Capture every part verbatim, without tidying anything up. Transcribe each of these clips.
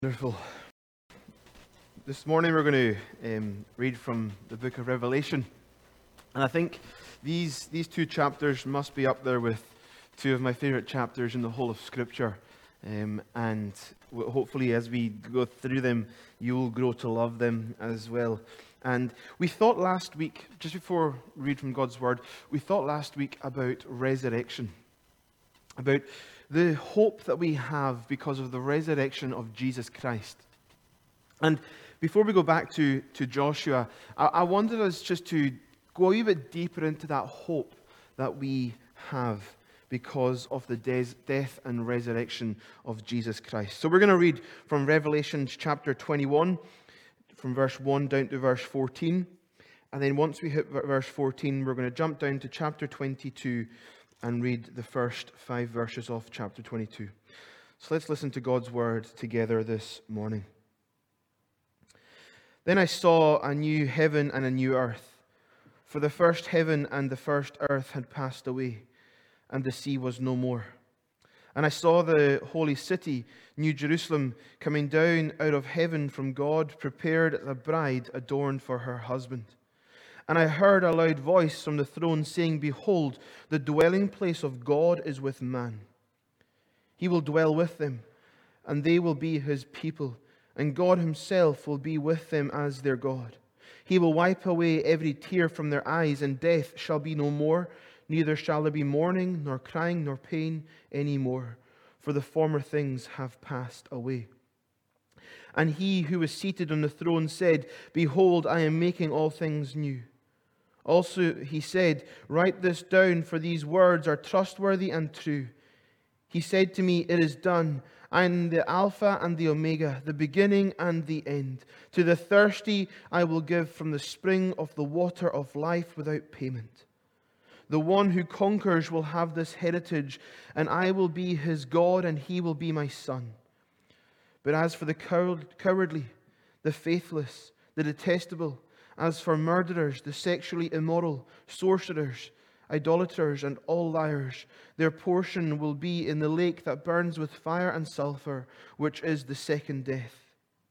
Wonderful. This morning we're going to um, read from the book of Revelation. And I think these, these two chapters must be up there with two of my favorite chapters in the whole of Scripture. Um, and w- hopefully as we go through them, you will grow to love them as well. And we thought last week, just before we read from God's Word, we thought last week about resurrection. About the hope that we have because of the resurrection of Jesus Christ. And before we go back to, to Joshua, I, I wanted us just to go a wee bit deeper into that hope that we have because of the de- death and resurrection of Jesus Christ. So we're going to read from Revelation chapter twenty-one, from verse one down to verse fourteen. And then once we hit verse fourteen, we're going to jump down to chapter twenty-two and read the first five verses of chapter twenty-two. So let's listen to God's word together this morning. Then I saw a new heaven and a new earth, for the first heaven and the first earth had passed away, and the sea was no more. And I saw the holy city, New Jerusalem, coming down out of heaven from God, prepared as a bride adorned for her husband. And I heard a loud voice from the throne saying, "Behold, the dwelling place of God is with man. He will dwell with them, and they will be his people, and God himself will be with them as their God. He will wipe away every tear from their eyes, and death shall be no more, neither shall there be mourning, nor crying, nor pain any more, for the former things have passed away." And he who was seated on the throne said, "Behold, I am making all things new." Also he said, "Write this down, for these words are trustworthy and true." He said to me, "It is done. I am the Alpha and the Omega, the beginning and the end. To the thirsty I will give from the spring of the water of life without payment. The one who conquers will have this heritage, and I will be his God, and he will be my son. But as for the coward, cowardly, the faithless, the detestable, as for murderers, the sexually immoral, sorcerers, idolaters, and all liars, their portion will be in the lake that burns with fire and sulfur, which is the second death."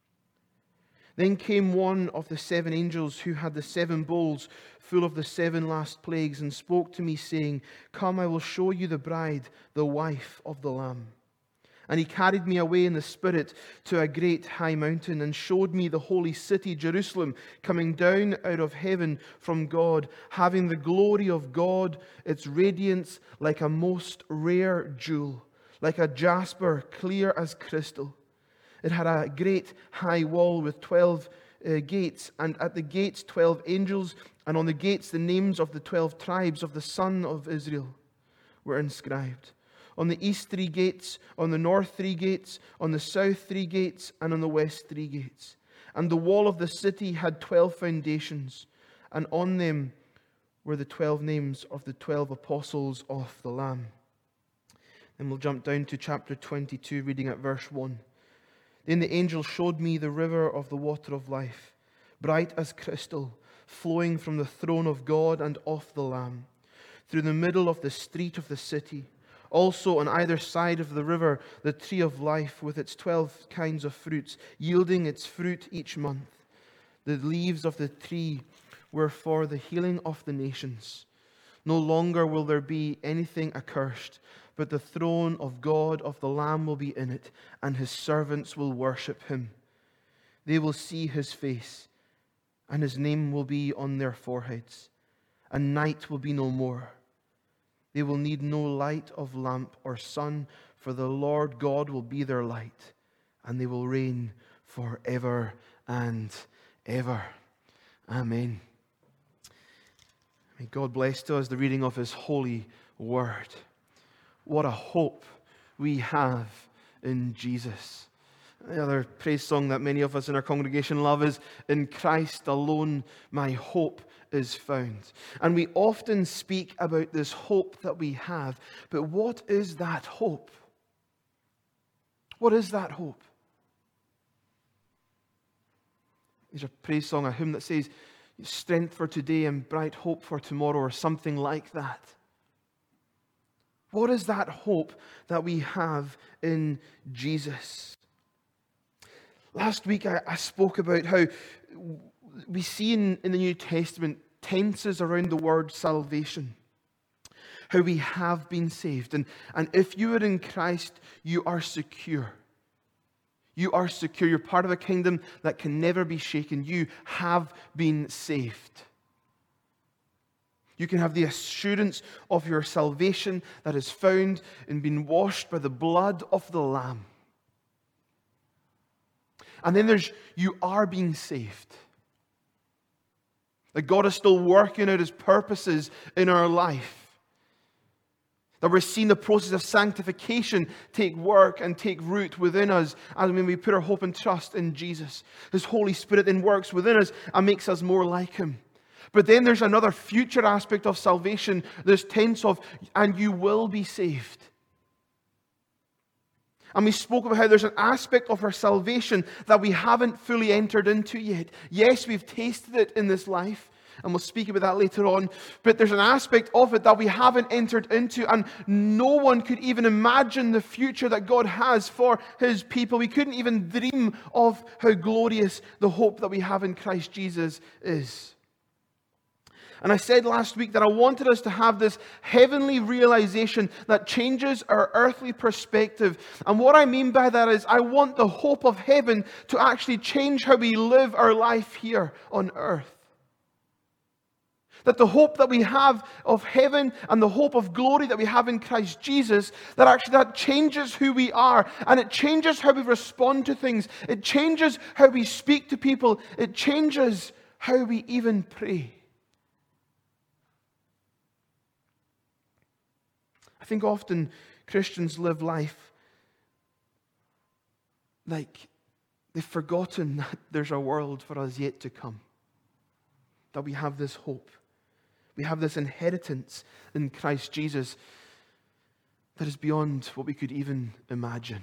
Then came one of the seven angels who had the seven bowls full of the seven last plagues, and spoke to me, saying, "Come, I will show you the bride, the wife of the Lamb." And he carried me away in the Spirit to a great high mountain, and showed me the holy city, Jerusalem, coming down out of heaven from God, having the glory of God, its radiance like a most rare jewel, like a jasper, clear as crystal. It had a great high wall with twelve uh, gates, and at the gates twelve angels, and on the gates the names of the twelve tribes of the son of Israel were inscribed. On the east three gates, on the north three gates, on the south three gates, and on the west three gates. And the wall of the city had twelve foundations, and on them were the twelve names of the twelve apostles of the Lamb. Then we'll jump down to chapter twenty-two, reading at verse one. Then the angel showed me the river of the water of life, bright as crystal, flowing from the throne of God and of the Lamb, through the middle of the street of the city. Also on either side of the river, the tree of life with its twelve kinds of fruits, yielding its fruit each month. The leaves of the tree were for the healing of the nations. No longer will there be anything accursed, but the throne of God of the Lamb will be in it, and his servants will worship him. They will see his face, and his name will be on their foreheads, and night will be no more. They will need no light of lamp or sun, for the Lord God will be their light, and they will reign forever and ever. Amen. May God bless to us the reading of his holy word. What a hope we have in Jesus. The other praise song that many of us in our congregation love is, "In Christ alone my hope is found." And we often speak about this hope that we have, but what is that hope? What is that hope? There's a praise song, a hymn that says, "Strength for today and bright hope for tomorrow," or something like that. What is that hope that we have in Jesus? Last week I, I spoke about how we see in, in the New Testament tenses around the word salvation. How we have been saved. And, and if you are in Christ, you are secure. You are secure. You're part of a kingdom that can never be shaken. You have been saved. You can have the assurance of your salvation that is found in being washed by the blood of the Lamb. And then there's, you are being saved. That God is still working out His purposes in our life. That we're seeing the process of sanctification take work and take root within us as when we put our hope and trust in Jesus. His Holy Spirit then works within us and makes us more like Him. But then there's another future aspect of salvation, this tense of, and you will be saved. And we spoke about how there's an aspect of our salvation that we haven't fully entered into yet. Yes, we've tasted it in this life, and we'll speak about that later on. But there's an aspect of it that we haven't entered into, and no one could even imagine the future that God has for His people. We couldn't even dream of how glorious the hope that we have in Christ Jesus is. And I said last week that I wanted us to have this heavenly realization that changes our earthly perspective. And what I mean by that is I want the hope of heaven to actually change how we live our life here on earth. That the hope that we have of heaven and the hope of glory that we have in Christ Jesus, that actually that changes who we are. And it changes how we respond to things. It changes how we speak to people. It changes how we even pray. I think often Christians live life like they've forgotten that there's a world for us yet to come. That we have this hope. We have this inheritance in Christ Jesus that is beyond what we could even imagine.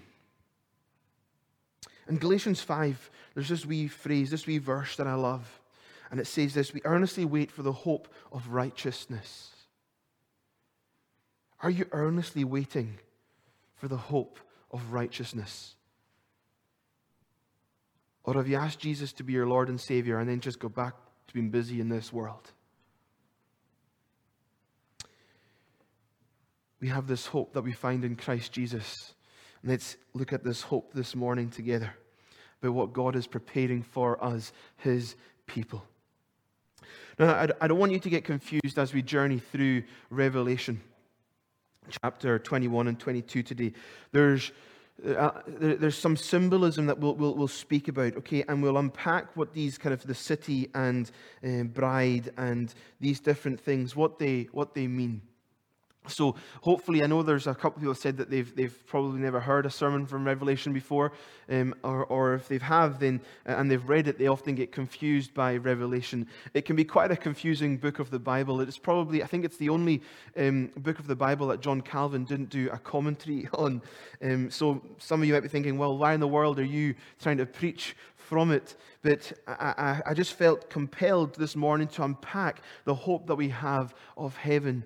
In Galatians five, there's this wee phrase, this wee verse that I love. And it says this: we earnestly wait for the hope of righteousness. Are you earnestly waiting for the hope of righteousness? Or have you asked Jesus to be your Lord and Savior and then just go back to being busy in this world? We have this hope that we find in Christ Jesus. And let's look at this hope this morning together about what God is preparing for us, His people. Now, I don't want you to get confused as we journey through Revelation chapter twenty-one and twenty-two today. There's uh, there's some symbolism that we'll, we'll we'll speak about, okay, and we'll unpack what these kind of the city and uh, bride and these different things, what they what they mean. So hopefully, I know there's a couple of people who said that they've they've probably never heard a sermon from Revelation before, um, or or if they have, then and they've read it, they often get confused by Revelation. It can be quite a confusing book of the Bible. It's probably, I think, it's the only um, book of the Bible that John Calvin didn't do a commentary on. Um, so some of you might be thinking, well, why in the world are you trying to preach from it? But I, I, I just felt compelled this morning to unpack the hope that we have of heaven,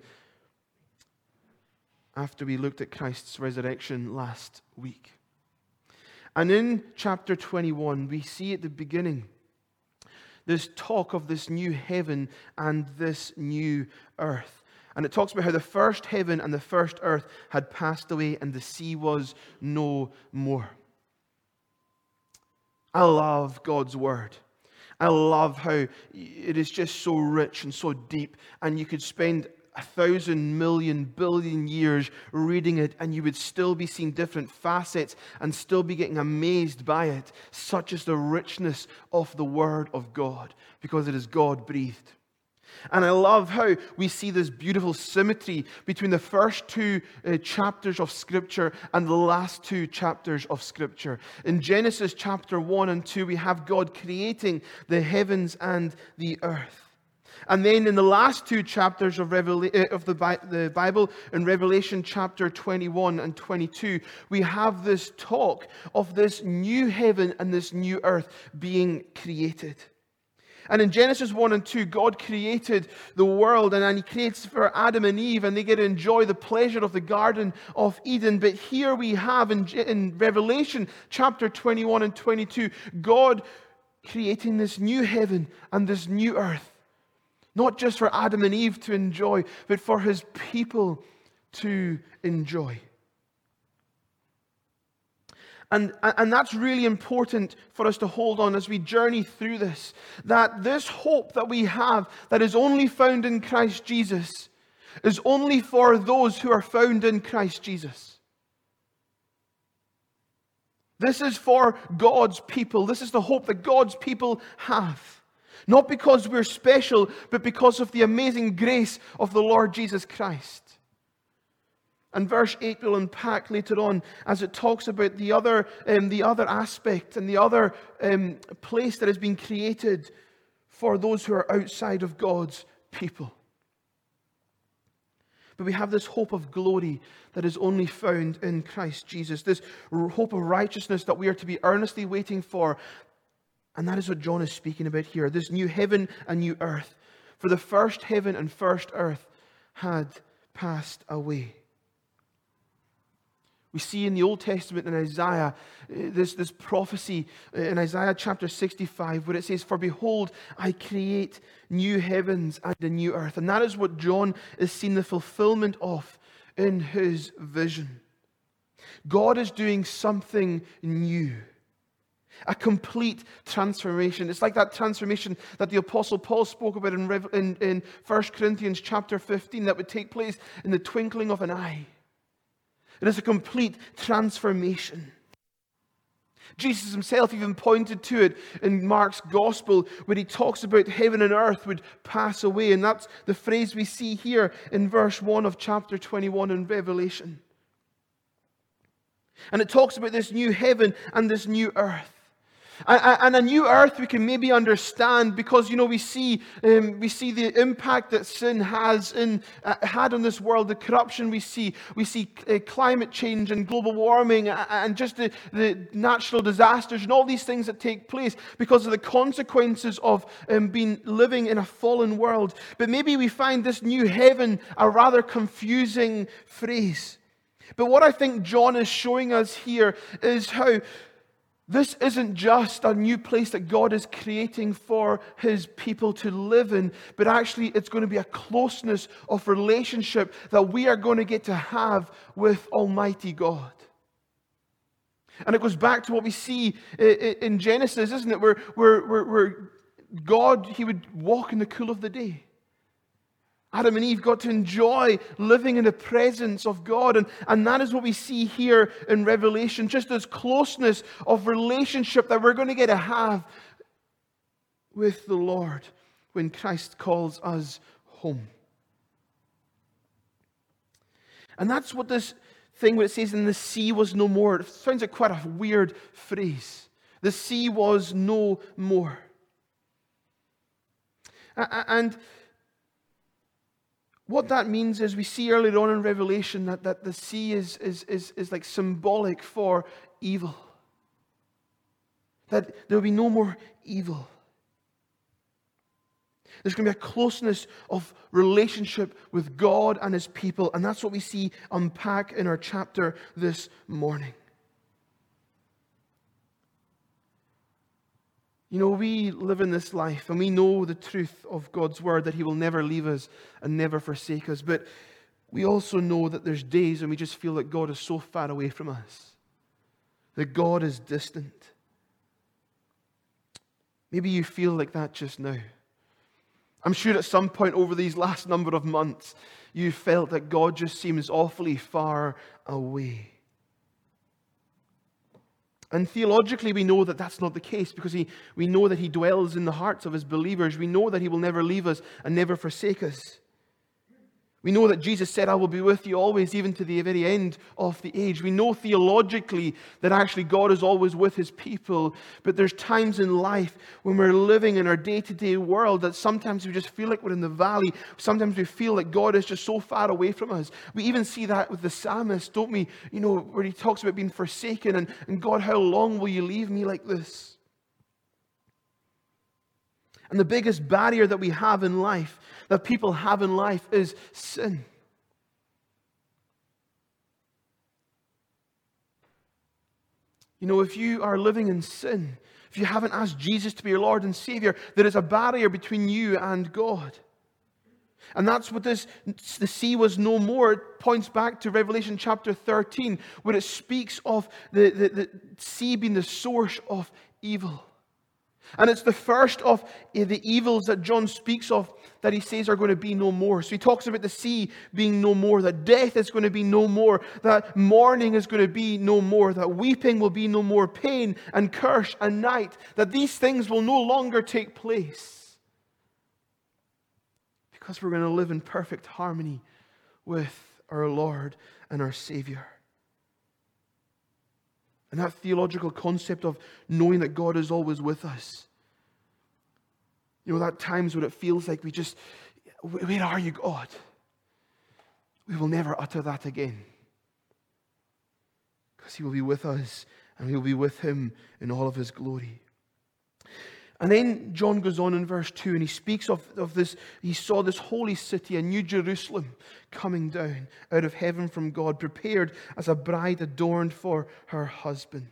after we looked at Christ's resurrection last week. And in chapter twenty-one, we see at the beginning this talk of this new heaven and this new earth. And it talks about how the first heaven and the first earth had passed away and the sea was no more. I love God's word. I love how it is just so rich and so deep, and you could spend a thousand million billion years reading it and you would still be seeing different facets and still be getting amazed by it. Such is the richness of the Word of God, because it is God-breathed. And I love how we see this beautiful symmetry between the first two uh, chapters of Scripture and the last two chapters of Scripture. In Genesis chapter one and two, we have God creating the heavens and the earth. And then in the last two chapters of, Revela- of the, Bi- the Bible, in Revelation chapter twenty-one and twenty-two, we have this talk of this new heaven and this new earth being created. And in Genesis one and two, God created the world, and, and He creates for Adam and Eve, and they get to enjoy the pleasure of the Garden of Eden. But here we have in, in Revelation chapter twenty-one and twenty-two, God creating this new heaven and this new earth. Not just for Adam and Eve to enjoy, but for His people to enjoy. And, and that's really important for us to hold on as we journey through this. That this hope that we have that is only found in Christ Jesus is only for those who are found in Christ Jesus. This is for God's people. This is the hope that God's people have. Not because we're special, but because of the amazing grace of the Lord Jesus Christ. And verse eight will unpack later on as it talks about the other, um, the other aspect and the other um, place that has been created for those who are outside of God's people. But we have this hope of glory that is only found in Christ Jesus. This hope of righteousness that we are to be earnestly waiting for. And that is what John is speaking about here. This new heaven and new earth. For the first heaven and first earth had passed away. We see in the Old Testament in Isaiah, this, this prophecy in Isaiah chapter sixty-five, where it says, "For behold, I create new heavens and a new earth." And that is what John is seeing the fulfillment of in his vision. God is doing something new. A complete transformation. It's like that transformation that the Apostle Paul spoke about in, in, in First Corinthians chapter fifteen that would take place in the twinkling of an eye. It is a complete transformation. Jesus himself even pointed to it in Mark's Gospel where he talks about heaven and earth would pass away. And that's the phrase we see here in verse one of chapter twenty-one in Revelation. And it talks about this new heaven and this new earth. And a new earth we can maybe understand because, you know, we see um, we see the impact that sin has in, uh, had on this world, the corruption we see. We see uh, climate change and global warming and just the, the natural disasters and all these things that take place because of the consequences of um, being living in a fallen world. But maybe we find this new heaven a rather confusing phrase. But what I think John is showing us here is how this isn't just a new place that God is creating for His people to live in, but actually it's going to be a closeness of relationship that we are going to get to have with Almighty God. And it goes back to what we see in Genesis, isn't it? Where, where, where, where God, He would walk in the cool of the day. Adam and Eve got to enjoy living in the presence of God. And, and that is what we see here in Revelation. Just this closeness of relationship that we're going to get to have with the Lord when Christ calls us home. And that's what this thing where it says, "and the sea was no more." It sounds like quite a weird phrase. The sea was no more. And what that means is we see earlier on in Revelation that, that the sea is, is, is, is like symbolic for evil. That there will be no more evil. There's going to be a closeness of relationship with God and His people. And that's what we see unpack in our chapter this morning. You know, we live in this life and we know the truth of God's word that He will never leave us and never forsake us. But we also know that there's days when we just feel that God is so far away from us. That God is distant. Maybe you feel like that just now. I'm sure at some point over these last number of months, you felt that God just seems awfully far away. And theologically, we know that that's not the case because he, we know that He dwells in the hearts of His believers. We know that He will never leave us and never forsake us. We know that Jesus said, "I will be with you always, even to the very end of the age." We know theologically that actually God is always with His people. But there's times in life when we're living in our day-to-day world that sometimes we just feel like we're in the valley. Sometimes we feel like God is just so far away from us. We even see that with the psalmist, don't we? You know, where he talks about being forsaken and, and God, how long will you leave me like this? And the biggest barrier that we have in life, that people have in life, is sin. You know, if you are living in sin, if you haven't asked Jesus to be your Lord and Savior, there is a barrier between you and God. And that's what this, the sea was no more. It points back to Revelation chapter thirteen, where it speaks of the, the, the sea being the source of evil. And it's the first of the evils that John speaks of that he says are going to be no more. So he talks about the sea being no more, that death is going to be no more, that mourning is going to be no more, that weeping will be no more, pain and curse and night, that these things will no longer take place. Because we're going to live in perfect harmony with our Lord and our Savior. And that theological concept of knowing that God is always with us. You know, that times when it feels like we just, where are you, God? We will never utter that again. Because He will be with us and we will be with Him in all of His glory. And then John goes on in verse two and he speaks of, of this. He saw this holy city, a new Jerusalem, coming down out of heaven from God, prepared as a bride adorned for her husband.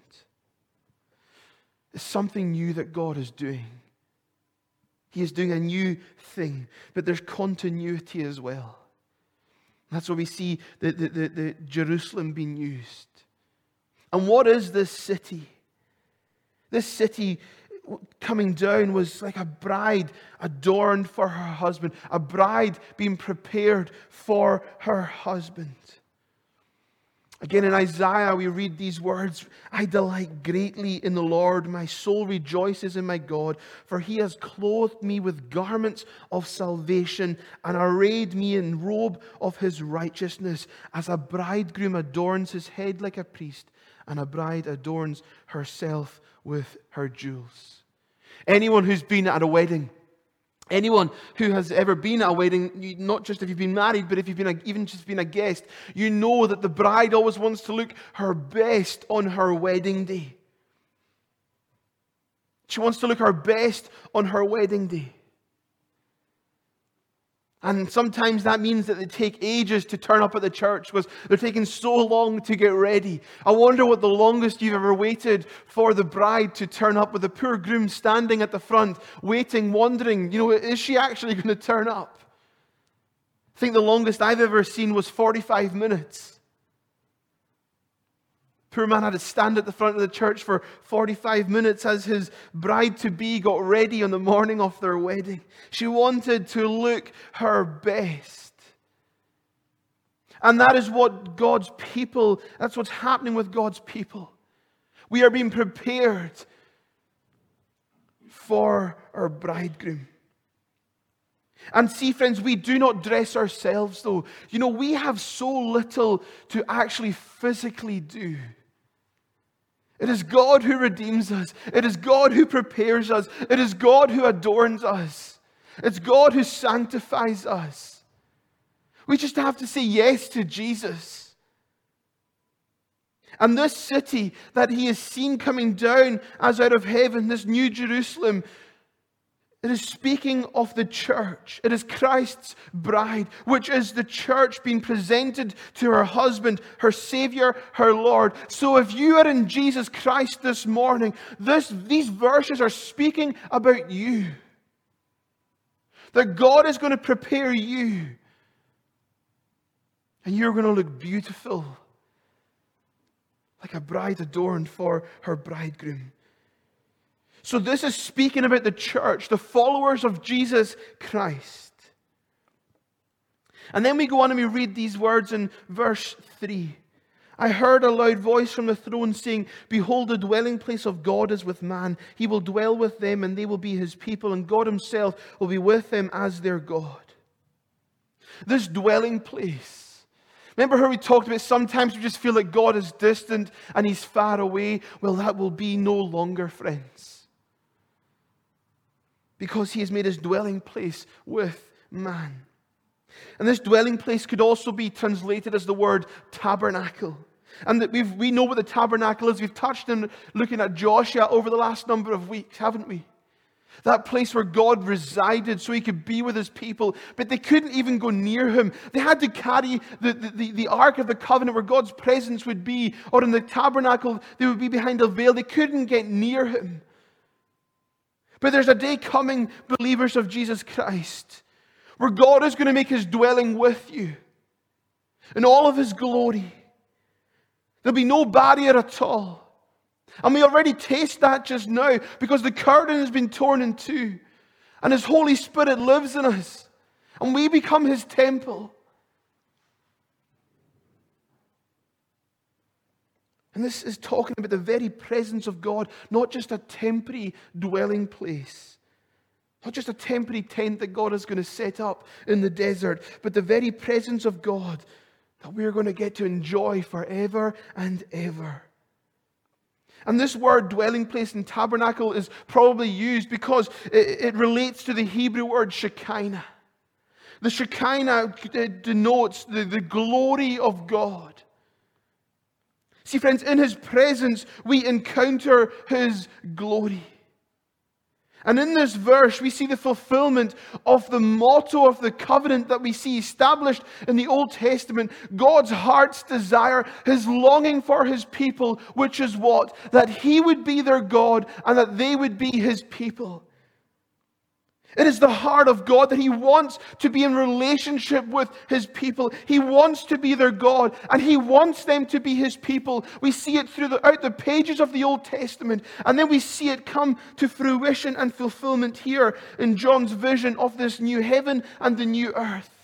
It's something new that God is doing. He is doing a new thing, but there's continuity as well. That's why we see the, the, the, the Jerusalem being used. And what is this city? This city coming down was like a bride adorned for her husband, a bride being prepared for her husband. Again, in Isaiah, we read these words, I delight greatly in the Lord. My soul rejoices in my God, for He has clothed me with garments of salvation and arrayed me in robe of His righteousness, as a bridegroom adorns his head like a priest, and a bride adorns herself with her jewels. Anyone who's been at a wedding, anyone who has ever been at a wedding, not just if you've been married, but if you've been a, even just been a guest, you know that the bride always wants to look her best on her wedding day. She wants to look her best on her wedding day. And sometimes that means that they take ages to turn up at the church because they're taking so long to get ready. I wonder what the longest you've ever waited for the bride to turn up, with the poor groom standing at the front, waiting, wondering, you know, is she actually going to turn up? I think the longest I've ever seen was forty-five minutes. Poor man had to stand at the front of the church for forty-five minutes as his bride-to-be got ready on the morning of their wedding. She wanted to look her best. And that is what God's people, that's what's happening with God's people. We are being prepared for our bridegroom. And see, friends, we do not dress ourselves, though. You know, we have so little to actually physically do. It is God who redeems us. It is God who prepares us. It is God who adorns us. It's God who sanctifies us. We just have to say yes to Jesus. And this city that He has seen coming down as out of heaven, this new Jerusalem, it is speaking of the church. It is Christ's bride, which is the church being presented to her husband, her Savior, her Lord. So if you are in Jesus Christ this morning, this, these verses are speaking about you. That God is going to prepare you. And you're going to look beautiful, like a bride adorned for her bridegroom. So this is speaking about the church, the followers of Jesus Christ. And then we go on and we read these words in verse three. I heard a loud voice from the throne saying, behold, the dwelling place of God is with man. He will dwell with them and they will be His people, and God Himself will be with them as their God. This dwelling place. Remember how we talked about sometimes we just feel like God is distant and He's far away? Well, that will be no longer, friends. Because He has made His dwelling place with man. And this dwelling place could also be translated as the word tabernacle. And that we've, we know what the tabernacle is. We've touched on looking at Joshua over the last number of weeks, haven't we? That place where God resided so he could be with his people. But they couldn't even go near him. They had to carry the, the, the, the Ark of the Covenant where God's presence would be. Or in the tabernacle, they would be behind a veil. They couldn't get near him. But there's a day coming, believers of Jesus Christ, where God is going to make his dwelling with you in all of his glory. There'll be no barrier at all. And we already taste that just now because the curtain has been torn in two. And his Holy Spirit lives in us. And we become his temple. And this is talking about the very presence of God, not just a temporary dwelling place. Not just a temporary tent that God is going to set up in the desert, but the very presence of God that we're going to get to enjoy forever and ever. And this word dwelling place and tabernacle is probably used because it, it relates to the Hebrew word Shekinah. The Shekinah denotes the, the glory of God. See, friends, in his presence we encounter his glory. And in this verse, we see the fulfillment of the motto of the covenant that we see established in the Old Testament. God's heart's desire, his longing for his people, which is what? That he would be their God and that they would be his people. It is the heart of God that he wants to be in relationship with his people. He wants to be their God, and he wants them to be his people. We see it throughout the pages of the Old Testament, and then we see it come to fruition and fulfillment here in John's vision of this new heaven and the new earth.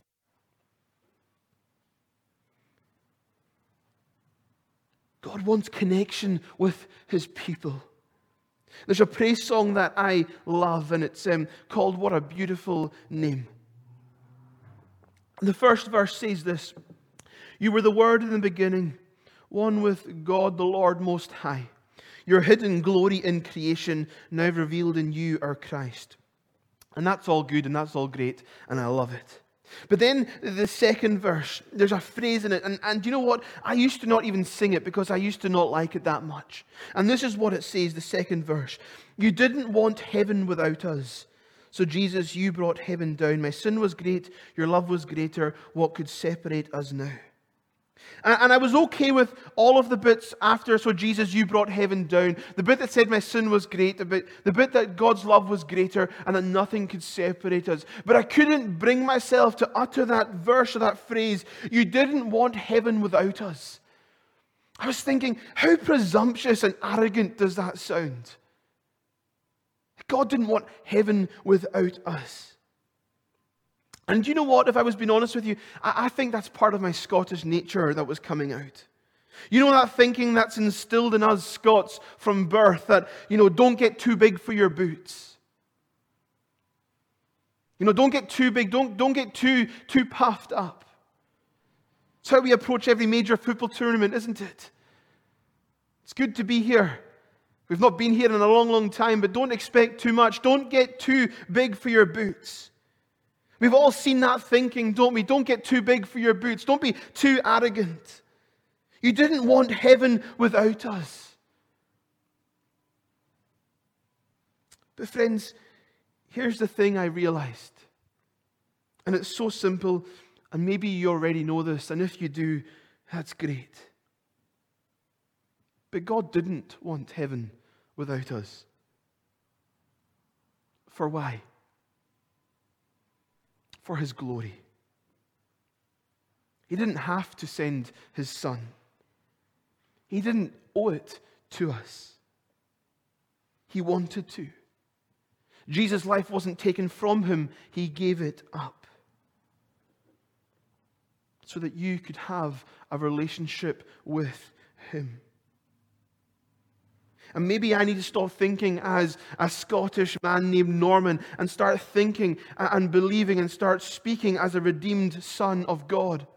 God wants connection with his people. There's a praise song that I love, and it's um, called What a Beautiful Name. The first verse says this: You were the Word in the beginning, one with God the Lord Most High. Your hidden glory in creation, now revealed in you, our Christ. And that's all good, and that's all great, and I love it. But then the second verse, there's a phrase in it, and, and you know what? I used to not even sing it because I used to not like it that much. And this is what it says, the second verse. You didn't want heaven without us. So Jesus, you brought heaven down. My sin was great, your love was greater. What could separate us now? And, and I was okay with all of the bits after, so Jesus, you brought heaven down. The bit that said my sin was great, the bit, the bit that God's love was greater and that nothing could separate us. But I couldn't bring myself to utter that verse or that phrase, you didn't want heaven without us. I was thinking, how presumptuous and arrogant does that sound? God didn't want heaven without us. And you know what, if I was being honest with you, I, I think that's part of my Scottish nature that was coming out. You know that thinking that's instilled in us Scots from birth that, you know, don't get too big for your boots. You know, don't get too big, don't, don't get too, too puffed up. It's how we approach every major football tournament, isn't it? It's good to be here. We've not been here in a long, long time, but don't expect too much. Don't get too big for your boots. We've all seen that thinking, don't we? Don't get too big for your boots. Don't be too arrogant. You didn't want heaven without us. But friends, here's the thing I realized. And it's so simple, and maybe you already know this, and if you do, that's great. But God didn't want heaven without us. For why? For his glory. He didn't have to send his Son. He didn't owe it to us. He wanted to. Jesus' life wasn't taken from him. He gave it up. So that you could have a relationship with him. And maybe I need to stop thinking as a Scottish man named Norman and start thinking and believing and start speaking as a redeemed son of God.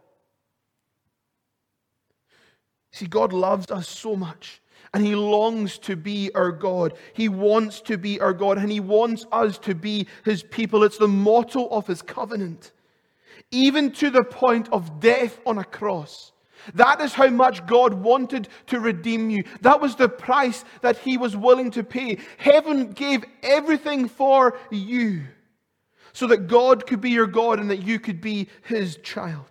See, God loves us so much and he longs to be our God. He wants to be our God and he wants us to be his people. It's the motto of his covenant. Even to the point of death on a cross. That is how much God wanted to redeem you. That was the price that He was willing to pay. Heaven gave everything for you so that God could be your God and that you could be His child.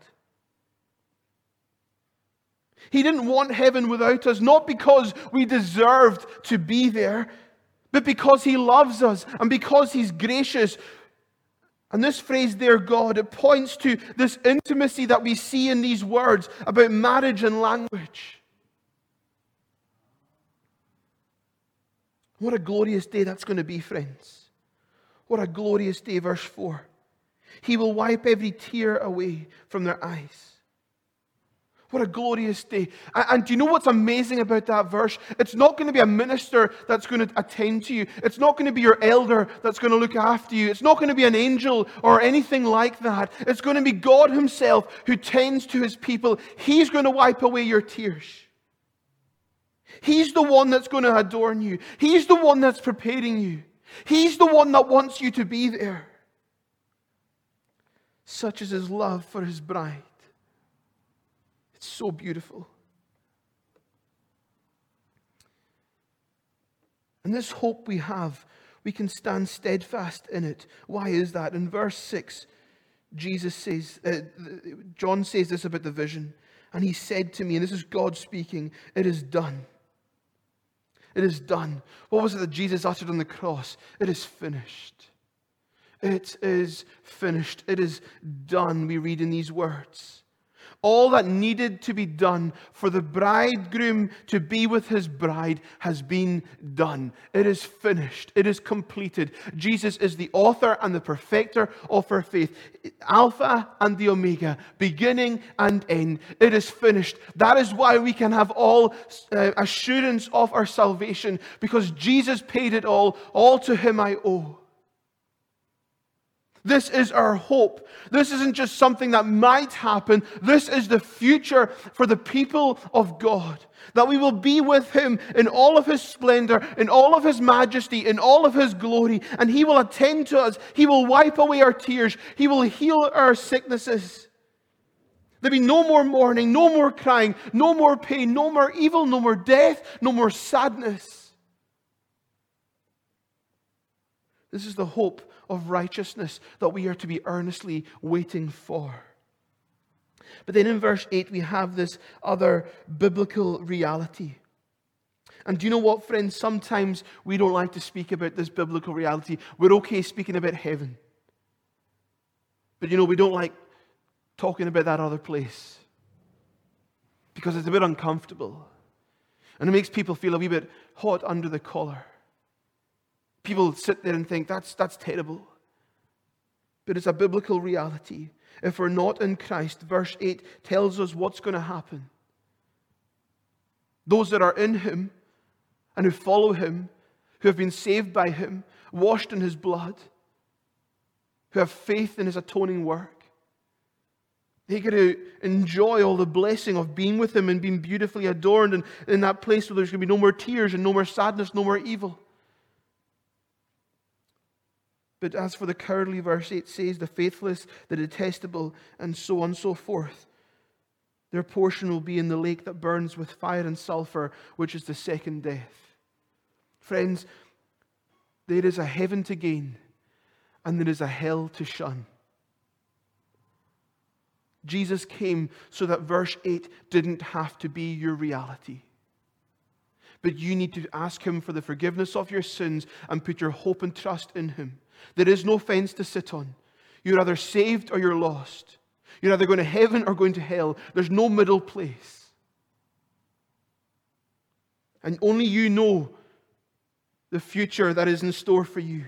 He didn't want heaven without us, not because we deserved to be there, but because He loves us and because He's gracious. And this phrase there, God, it points to this intimacy that we see in these words about marriage and language. What a glorious day that's going to be, friends. What a glorious day, verse four. He will wipe every tear away from their eyes. What a glorious day. And, and do you know what's amazing about that verse? It's not going to be a minister that's going to attend to you. It's not going to be your elder that's going to look after you. It's not going to be an angel or anything like that. It's going to be God Himself who tends to His people. He's going to wipe away your tears. He's the one that's going to adorn you. He's the one that's preparing you. He's the one that wants you to be there. Such is His love for His bride. It's so beautiful. And this hope we have, we can stand steadfast in it. Why is that? In verse six, Jesus says, uh, John says this about the vision. And he said to me, and this is God speaking, it is done. It is done. What was it that Jesus uttered on the cross? It is finished. It is finished. It is done, we read in these words. All that needed to be done for the bridegroom to be with his bride has been done. It is finished. It is completed. Jesus is the author and the perfecter of our faith. Alpha and the Omega, beginning and end. It is finished. That is why we can have all uh, assurance of our salvation, because Jesus paid it all. All to Him I owe. This is our hope. This isn't just something that might happen. This is the future for the people of God. That we will be with Him in all of His splendor, in all of His majesty, in all of His glory. And He will attend to us. He will wipe away our tears. He will heal our sicknesses. There'll be no more mourning, no more crying, no more pain, no more evil, no more death, no more sadness. This is the hope of righteousness that we are to be earnestly waiting for. But then in verse eight we have this other biblical reality. And do you know what, friends? Sometimes we don't like to speak about this biblical reality. We're okay speaking about heaven. But you know, we don't like talking about that other place because it's a bit uncomfortable. And it makes people feel a wee bit hot under the collar. People sit there and think, that's, that's terrible. But it's a biblical reality. If we're not in Christ, verse eight tells us what's going to happen. Those that are in Him and who follow Him, who have been saved by Him, washed in His blood, who have faith in His atoning work, they get to enjoy all the blessing of being with Him and being beautifully adorned, and in that place where there's going to be no more tears and no more sadness, no more evil. But as for the cowardly, verse eight says, the faithless, the detestable, and so on and so forth, their portion will be in the lake that burns with fire and sulfur, which is the second death. Friends, there is a heaven to gain, and there is a hell to shun. Jesus came so that verse eight didn't have to be your reality. But you need to ask Him for the forgiveness of your sins and put your hope and trust in Him. There is no fence to sit on. You're either saved or you're lost. You're either going to heaven or going to hell. There's no middle place. And only you know the future that is in store for you.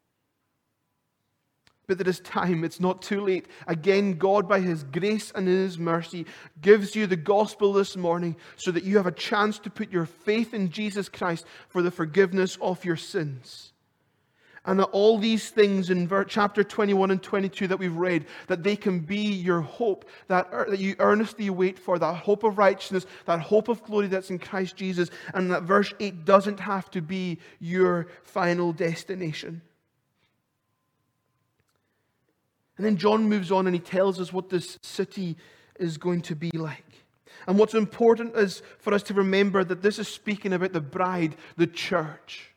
But there is time. It's not too late. Again, God, by His grace and in His mercy, gives you the gospel this morning so that you have a chance to put your faith in Jesus Christ for the forgiveness of your sins. And that all these things in chapter twenty-one and twenty-two that we've read, that they can be your hope, that, that you earnestly wait for, that hope of righteousness, that hope of glory that's in Christ Jesus, and that verse eight doesn't have to be your final destination. And then John moves on and he tells us what this city is going to be like. And what's important is for us to remember that this is speaking about the bride, the church.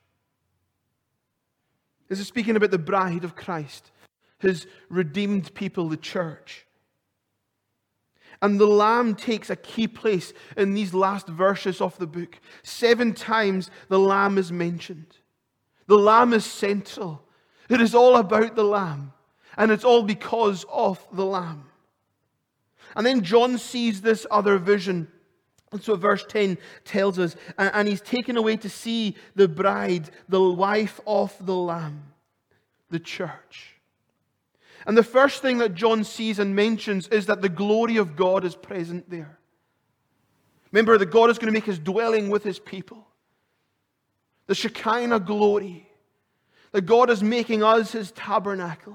This is speaking about the bride of Christ, His redeemed people, the church. And the Lamb takes a key place in these last verses of the book. Seven times the Lamb is mentioned. The Lamb is central. It is all about the Lamb. And it's all because of the Lamb. And then John sees this other vision. And so verse ten tells us, and he's taken away to see the bride, the wife of the Lamb, the church. And the first thing that John sees and mentions is that the glory of God is present there. Remember that God is going to make His dwelling with His people. The Shekinah glory. That God is making us His tabernacle.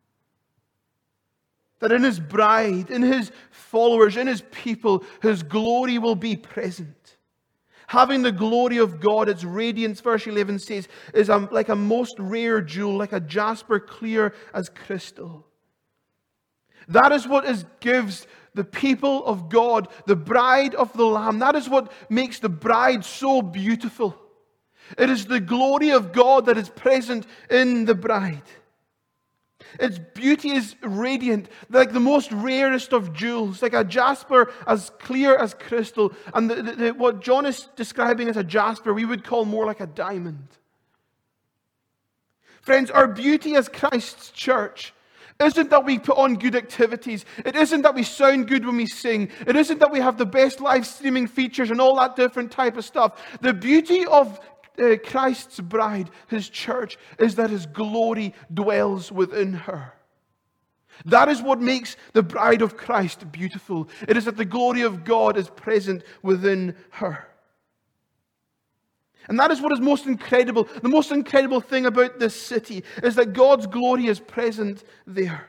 That in His bride, in His followers, in His people, His glory will be present. Having the glory of God, its radiance, verse eleven says, is a, like a most rare jewel, like a jasper clear as crystal. That is what is, gives the people of God, the bride of the Lamb, that is what makes the bride so beautiful. It is the glory of God that is present in the bride. Its beauty is radiant, like the most rarest of jewels, like a jasper as clear as crystal. And the, the, the, what John is describing as a jasper, we would call more like a diamond. Friends, our beauty as Christ's church isn't that we put on good activities. It isn't that we sound good when we sing. It isn't that we have the best live streaming features and all that different type of stuff. The beauty of Uh, Christ's bride, His church, is that His glory dwells within her. That is what makes the bride of Christ beautiful. It is that the glory of God is present within her. And that is what is most incredible. The most incredible thing about this city is that God's glory is present there.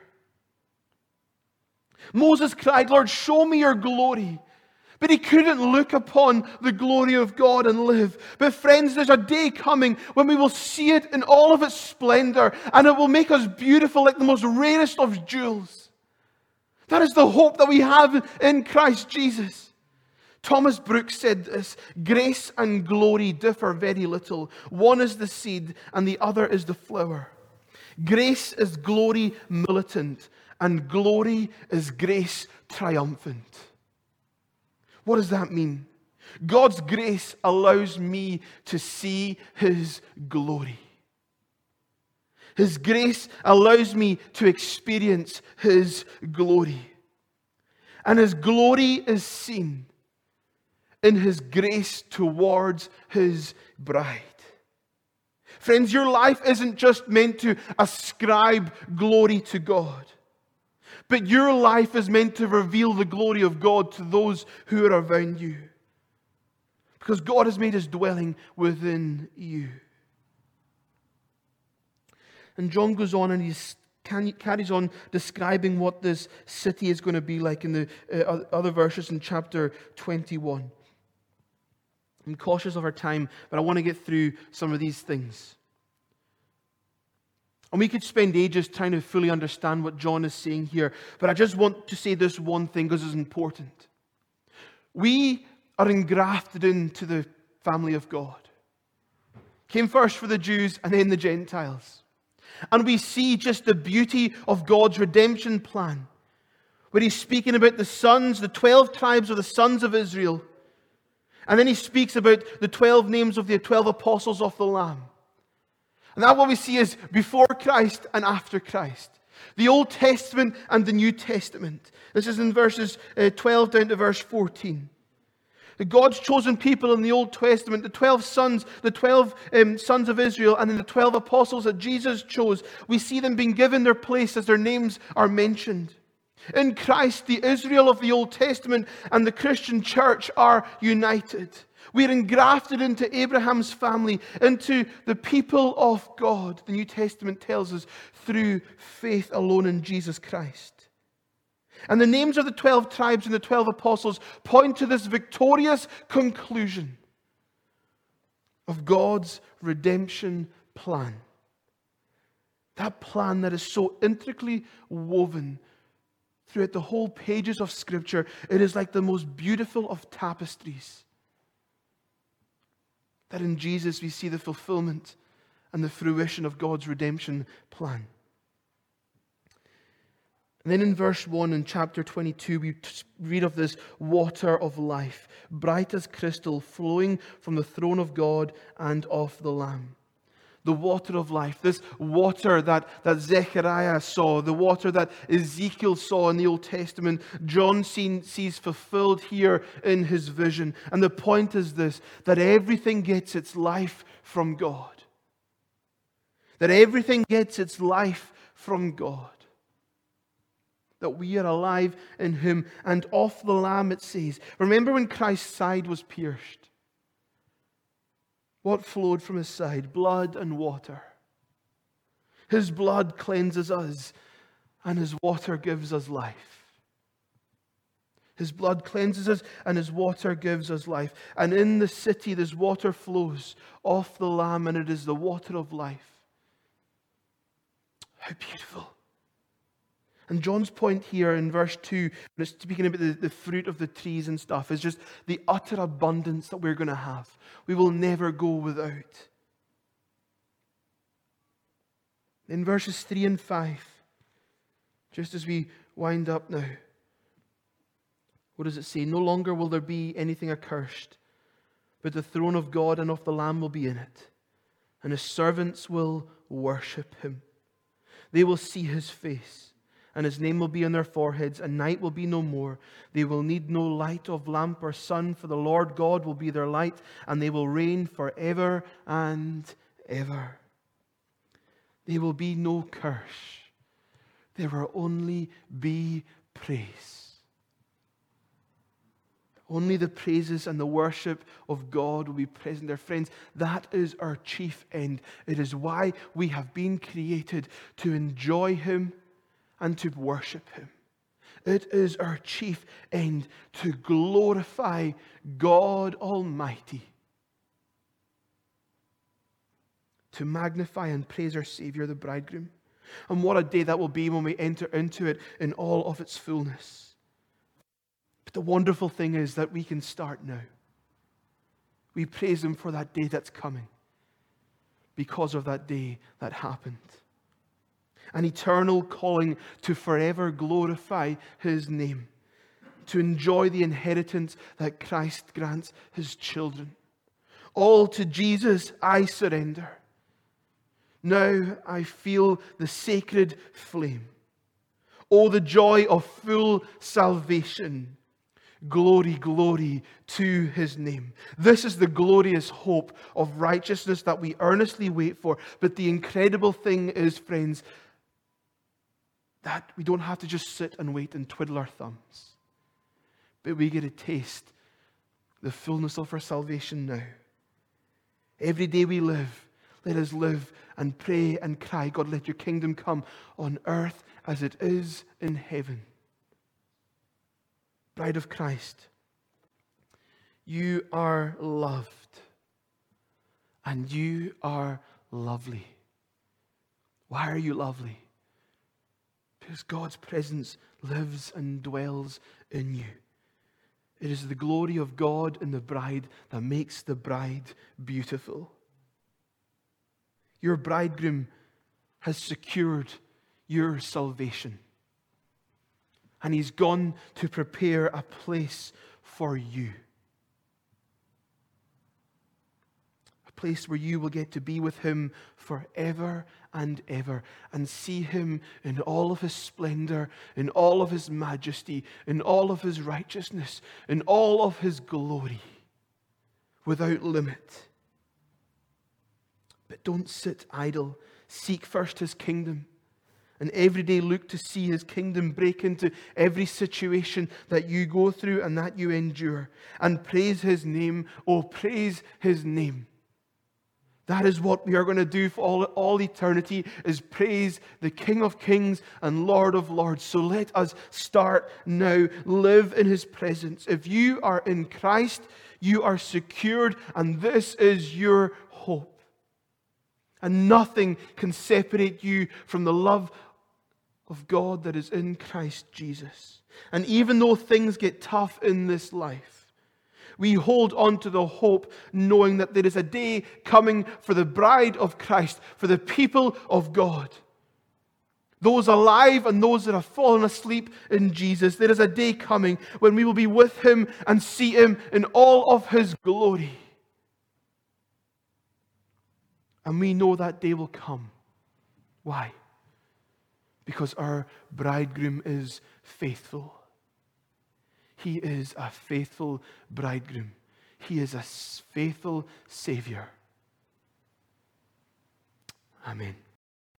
Moses cried, "Lord, show me your glory." But he couldn't look upon the glory of God and live. But friends, there's a day coming when we will see it in all of its splendor, and it will make us beautiful like the most rarest of jewels. That is the hope that we have in Christ Jesus. Thomas Brooks said this: grace and glory differ very little. One is the seed and the other is the flower. Grace is glory militant, and glory is grace triumphant. What does that mean? God's grace allows me to see His glory. His grace allows me to experience His glory. And His glory is seen in His grace towards His bride. Friends, your life isn't just meant to ascribe glory to God. But your life is meant to reveal the glory of God to those who are around you. Because God has made His dwelling within you. And John goes on and he carries on describing what this city is going to be like in the uh, other verses in chapter twenty-one. I'm cautious of our time, but I want to get through some of these things. And we could spend ages trying to fully understand what John is saying here. But I just want to say this one thing because it's important. We are engrafted into the family of God. Came first for the Jews and then the Gentiles. And we see just the beauty of God's redemption plan. Where He's speaking about the sons, the twelve tribes of the sons of Israel. And then He speaks about the twelve names of the twelve apostles of the Lamb. And that what we see is before Christ and after Christ. The Old Testament and the New Testament. This is in verses twelve down to verse fourteen. The God's chosen people in the Old Testament, the twelve sons, the twelve um, sons of Israel, and then the twelve apostles that Jesus chose, we see them being given their place as their names are mentioned. In Christ, the Israel of the Old Testament and the Christian church are united. We are engrafted into Abraham's family, into the people of God, the New Testament tells us, through faith alone in Jesus Christ. And the names of the twelve tribes and the twelve apostles point to this victorious conclusion of God's redemption plan. That plan that is so intricately woven throughout the whole pages of Scripture, it is like the most beautiful of tapestries. That in Jesus we see the fulfillment and the fruition of God's redemption plan. And then in verse one in chapter twenty-two, we read of this water of life, bright as crystal, flowing from the throne of God and of the Lamb. The water of life, this water that, that Zechariah saw, the water that Ezekiel saw in the Old Testament, John seen, sees fulfilled here in his vision. And the point is this, that everything gets its life from God. That everything gets its life from God. That we are alive in Him, and of the Lamb it says. Remember when Christ's side was pierced? What flowed from His side? Blood and water. His blood cleanses us, and His water gives us life. His blood cleanses us, and His water gives us life. And in the city, this water flows off the Lamb, and it is the water of life. How beautiful. And John's point here in verse two, when it's speaking about the, the fruit of the trees and stuff, is just the utter abundance that we're going to have. We will never go without. In verses three and five, just as we wind up now, what does it say? No longer will there be anything accursed, but the throne of God and of the Lamb will be in it, and His servants will worship Him. They will see His face, and His name will be on their foreheads, and night will be no more. They will need no light of lamp or sun, for the Lord God will be their light, and they will reign forever and ever. There will be no curse. There will only be praise. Only the praises and the worship of God will be present there. Friends, that is our chief end. It is why we have been created, to enjoy Him and to worship Him. It is our chief end, to glorify God Almighty, to magnify and praise our Savior, the bridegroom. And what a day that will be when we enter into it in all of its fullness. But the wonderful thing is that we can start now. We praise Him for that day that's coming, because of that day that happened. An eternal calling to forever glorify His name, to enjoy the inheritance that Christ grants His children. All to Jesus I surrender. Now I feel the sacred flame. Oh, the joy of full salvation. Glory, glory to His name. This is the glorious hope of righteousness that we earnestly wait for. But the incredible thing is, friends, that we don't have to just sit and wait and twiddle our thumbs, but we get to taste the fullness of our salvation now. Every day we live, let us live and pray and cry, God, let your kingdom come on earth as it is in heaven. Bride of Christ, you are loved and you are lovely. Why are you lovely? Because God's presence lives and dwells in you. It is the glory of God in the bride that makes the bride beautiful. Your bridegroom has secured your salvation. And He's gone to prepare a place for you. A place where you will get to be with Him forever and ever, and see Him in all of His splendor, in all of His majesty, in all of His righteousness, in all of His glory, without limit. But don't sit idle. Seek first His kingdom. And every day look to see His kingdom break into every situation that you go through and that you endure. And praise His name. Oh, praise His name. That is what we are going to do for all, all eternity, is praise the King of Kings and Lord of Lords. So let us start now. Live in His presence. If you are in Christ, you are secured, and this is your hope. And nothing can separate you from the love of God that is in Christ Jesus. And even though things get tough in this life, we hold on to the hope, knowing that there is a day coming for the bride of Christ, for the people of God. Those alive and those that have fallen asleep in Jesus. There is a day coming when we will be with Him and see Him in all of His glory. And we know that day will come. Why? Because our bridegroom is faithful. He is a faithful bridegroom. He is a faithful Savior. Amen.